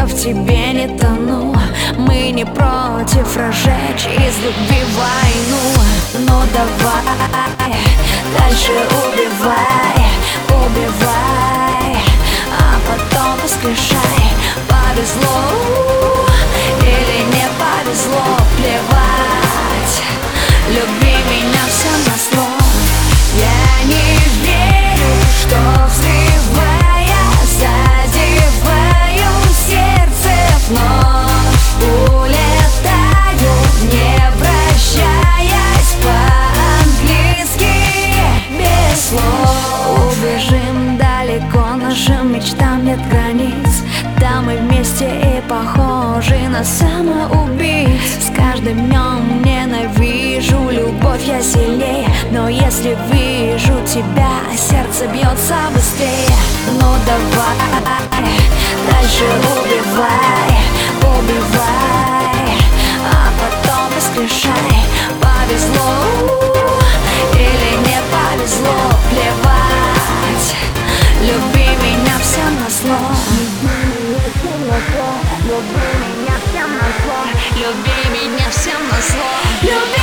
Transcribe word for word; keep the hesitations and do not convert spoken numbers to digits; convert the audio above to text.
я в тебе не тону. Мы не против разжечь из любви войну. Но давай дальше убивай, убивай, а потом воскрешай. Повезло или не повезло, плевать, люби меня всем назло. Я не верю, что взрывая, задеваю сердце вновь, улетаю, не прощаясь, по-английски без слов. Убежим далеко, нашим мечтам нет границ. Там мы вместе и похожи на самоубийц. С каждым днем ненавижу любовь я сильнее, но если вижу тебя, сердце бьется быстрее. Ну давай дальше убивай, убивай, а потом воскрешай. Повезло или не повезло, плевать, люби меня всем назло. Люби меня всем назло, люби меня всем назло, люби.